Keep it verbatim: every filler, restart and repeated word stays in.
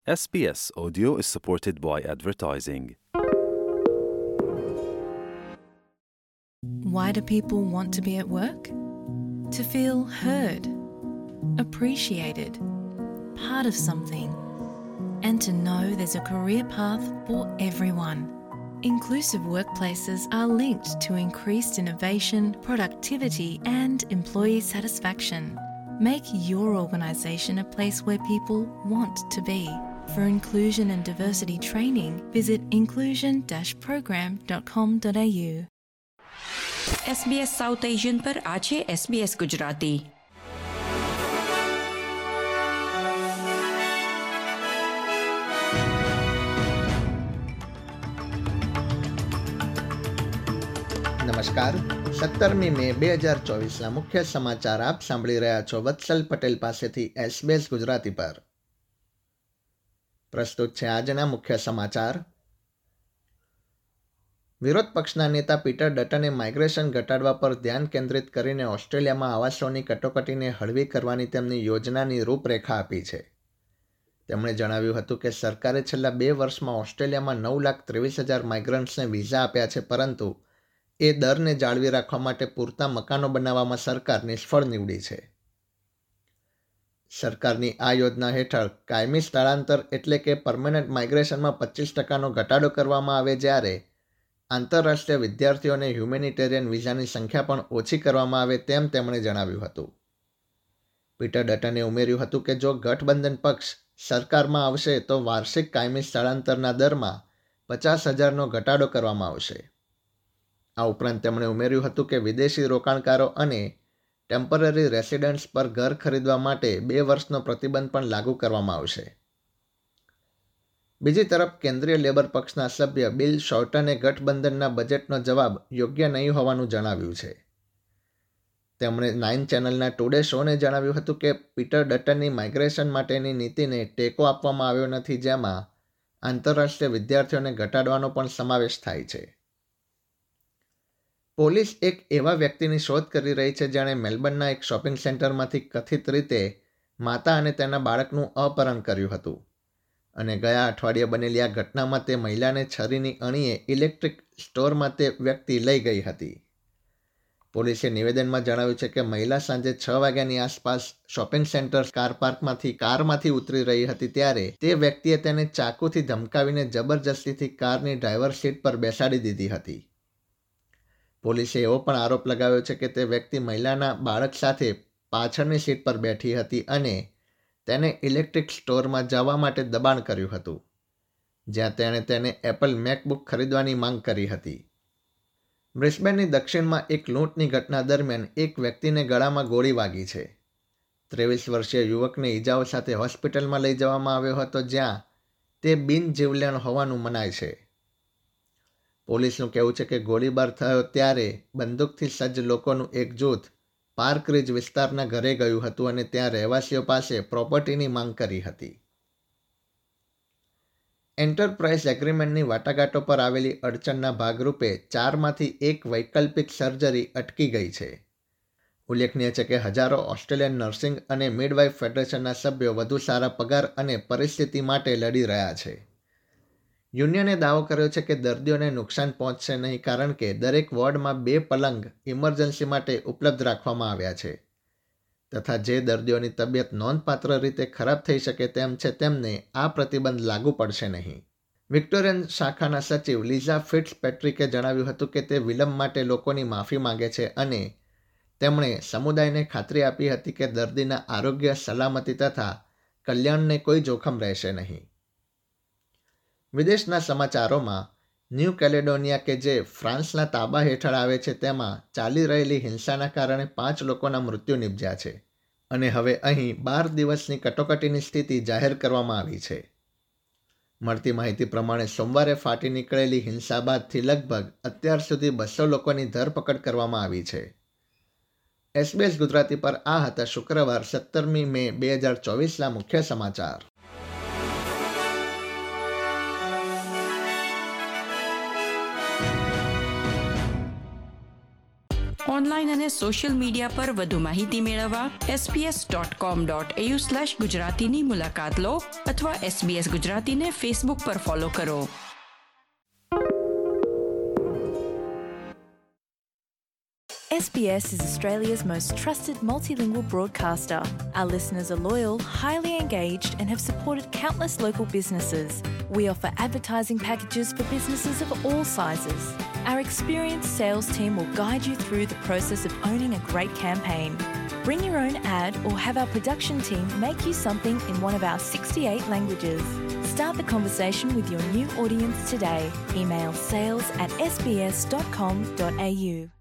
S B S Audio is supported by advertising. Why do people want to be at work? To feel heard, appreciated, part of something, and to know there's a career path for everyone. Inclusive workplaces are linked to increased innovation, productivity, and employee satisfaction. Make your organisation a place where people want to be. For inclusion and diversity training, visit inclusion dash program dot com dot a u. S B S South Asian પર આ છે S B S Gujarati. નમસ્કાર. સત્તરમી મે બે હજાર ચોવીસના મુખ્ય સમાચાર આપ સાંભળી રહ્યા છો વત્સલ પટેલ પાસેથી S B S ગુજરાતી પર. પ્રસ્તુત છે આજના મુખ્ય સમાચાર. વિરોધ પક્ષના નેતા પીટર ડટને માઇગ્રેશન ઘટાડવા પર ધ્યાન કેન્દ્રિત કરીને ઓસ્ટ્રેલિયામાં આવાસોની કટોકટીને હળવી કરવાની તેમની યોજનાની રૂપરેખા આપી છે. તેમણે જણાવ્યું હતું કે સરકારે છેલ્લા બે વર્ષમાં ઓસ્ટ્રેલિયામાં નવ લાખ ત્રેવીસ હજાર માઇગ્રન્ટ્સને વિઝા આપ્યા છે, પરંતુ એ દરને જાળવી રાખવા માટે પૂરતા મકાનો બનાવવામાં સરકાર નિષ્ફળ નીવડી છે. સરકારની આ યોજના હેઠળ કાયમી સ્થળાંતર એટલે કે પરમેનન્ટ માઇગ્રેશનમાં પચીસ ટકાનો ઘટાડો કરવામાં આવે, જ્યારે આંતરરાષ્ટ્રીય વિદ્યાર્થીઓને હ્યુમેનિટેરિયન વિઝાની સંખ્યા પણ ઓછી કરવામાં આવે તેમ તેમણે જણાવ્યું હતું. પીટર ડટને ઉમેર્યું હતું કે જો ગઠબંધન પક્ષ સરકારમાં આવશે તો વાર્ષિક કાયમી સ્થળાંતરના દરમાં પચાસ હજારનો ઘટાડો કરવામાં આવશે. આ ઉપરાંત તેમણે ઉમેર્યું હતું કે વિદેશી રોકાણકારો અને ટેમ્પરરી રેસિડન્ટ્સ પર ઘર ખરીદવા માટે બે વર્ષનો પ્રતિબંધ પણ લાગુ કરવામાં આવશે. બીજી તરફ કેન્દ્રીય લેબર પક્ષના સભ્ય બિલ શોર્ટને ગઠબંધનના બજેટનો જવાબ યોગ્ય નહીં હોવાનું જણાવ્યું છે. તેમણે નાઇન ચેનલના ટુડે શોને જણાવ્યું હતું કે પીટર ડટનની માઇગ્રેશન માટેની નીતિને ટેકો આપવામાં આવ્યો નથી, જેમાં આંતરરાષ્ટ્રીય વિદ્યાર્થીઓને ઘટાડવાનો પણ સમાવેશ થાય છે. પોલીસ એક એવા વ્યક્તિની શોધ કરી રહી છે જેણે મેલબર્નના એક શોપિંગ સેન્ટરમાંથી કથિત રીતે માતા અને તેના બાળકનું અપહરણ કર્યું હતું અને ગયા અઠવાડિયે બનેલી આ ઘટનામાં તે મહિલાને છરીની અણીએ ઇલેક્ટ્રિક સ્ટોરમાં તે વ્યક્તિ લઈ ગઈ હતી. પોલીસે નિવેદનમાં જણાવ્યું છે કે મહિલા સાંજે છ વાગ્યાની આસપાસ શોપિંગ સેન્ટર કાર પાર્કમાંથી કારમાંથી ઉતરી રહી હતી, ત્યારે તે વ્યક્તિએ તેને ચાકુથી ધમકાવીને જબરજસ્તીથી કારની ડ્રાઈવર સીટ પર બેસાડી દીધી હતી. પોલીસે એવો પણ આરોપ લગાવ્યો છે કે તે વ્યક્તિ મહિલાના બાળક સાથે પાછળની સીટ પર બેઠી હતી અને તેને ઇલેક્ટ્રિક સ્ટોરમાં જવા માટે દબાણ કર્યું હતું, જ્યાં તેણે તેને એપલ મેકબુક ખરીદવાની માંગ કરી હતી. બ્રિસ્બેનની દક્ષિણમાં એક લૂંટની ઘટના દરમિયાન એક વ્યક્તિને ગળામાં ગોળી વાગી છે. ત્રેવીસ વર્ષીય યુવકને ઈજાઓ સાથે હોસ્પિટલમાં લઈ જવામાં આવ્યો હતો, જ્યાં તે બિનજીવલેણ હોવાનું મનાય છે. પોલીસનું કહેવું છે કે ગોળીબાર થયો ત્યારે બંદૂકથી સજ્જ લોકોનું એક જૂથ પાર્ક રિજ વિસ્તારના ઘરે ગયું હતું અને ત્યાં રહેવાસીઓ પાસે પ્રોપર્ટીની માંગ કરી હતી. એન્ટરપ્રાઇઝ એગ્રીમેન્ટની વાટાઘાટો પર આવેલી અડચણના ભાગરૂપે ચારમાંથી એક વૈકલ્પિક સર્જરી અટકી ગઈ છે. ઉલ્લેખનીય છે કે હજારો ઓસ્ટ્રેલિયન નર્સિંગ અને મિડવાઇફ ફેડરેશનના સભ્યો વધુ સારા પગાર અને પરિસ્થિતિ માટે લડી રહ્યા છે. યુનિયને દાવો કર્યો છે કે દર્દીઓને નુકસાન પહોંચશે નહીં, કારણ કે દરેક વોર્ડમાં બે પલંગ ઇમરજન્સી માટે ઉપલબ્ધ રાખવામાં આવ્યા છે, તથા જે દર્દીઓની તબિયત નોંધપાત્ર રીતે ખરાબ થઈ શકે તેમ છે તેમને આ પ્રતિબંધ લાગુ પડશે નહીં. વિક્ટોરિયન શાખાના સચિવ લીઝા ફિટ્સ પેટ્રિકે જણાવ્યું હતું કે તે વિલંબ માટે લોકોની માફી માંગે છે અને તેમણે સમુદાયને ખાતરી આપી હતી કે દર્દીના આરોગ્ય, સલામતી તથા કલ્યાણને કોઈ જોખમ રહેશે નહીં. વિદેશના સમાચારોમાં ન્યૂ કેલેડોનિયા, કે જે ફ્રાન્સના તાબા હેઠળ આવે છે, તેમાં ચાલી રહેલી હિંસાના કારણે પાંચ લોકોના મૃત્યુ નિપજ્યા છે અને હવે અહીં બાર દિવસની કટોકટીની સ્થિતિ જાહેર કરવામાં આવી છે. મળતી માહિતી પ્રમાણે સોમવારે ફાટી નીકળેલી હિંસા બાદથી લગભગ અત્યાર સુધી બસો લોકોની ધરપકડ કરવામાં આવી છે. S B S ગુજરાતી પર આ હતા શુક્રવાર સત્તરમી મે બે હજાર ચોવીસના મુખ્ય સમાચાર. ઓનલાઈન અને સોશિયલ મીડિયા પર વધુ માહિતી મેળવવા SBS dot com dot AU slash ગુજરાતીની મુલાકાત લો અથવા એસબીએસ ગુજરાતીને ફેસબુક પર ફોલો કરો. S B S is Australia's most trusted multilingual broadcaster. Our listeners are loyal, highly engaged, and have supported countless local businesses. We offer advertising packages for businesses of all sizes. Our experienced sales team will guide you through the process of owning a great campaign. Bring your own ad or have our production team make you something in one of our sixty-eight languages. Start the conversation with your new audience today. Email sales at s b s dot com dot a u.